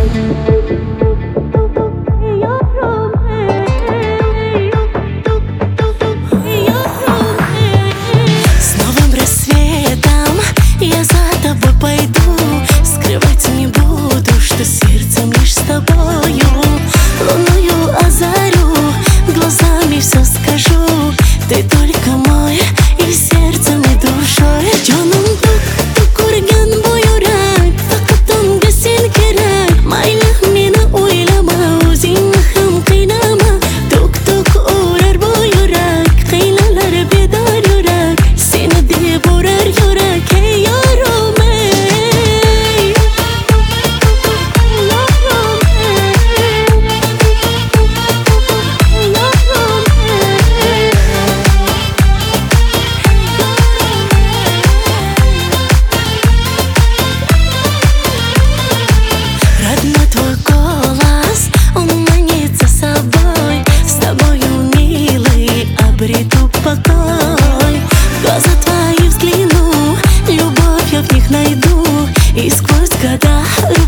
С новым рассветом я за тобой пойду. Скрывать не буду, что сердцем лишь с тобою. Луною озарю, глазами все скажу. Ты только мой, и сердцем, и душой. Canım tuk urgan bu yurak, faqat unga sen kerak. Mayli meni o'ylama, o'zingni ham qiynama. Tuk urar bu yurak, qiynalar bedor yurak. Seni deb urar yurak, ey yorim ey. Родной твой голос, он манит за собой. С тобою, милый, обрету покой. В глаза твои взгляну, любовь я в них найду. И сквозь года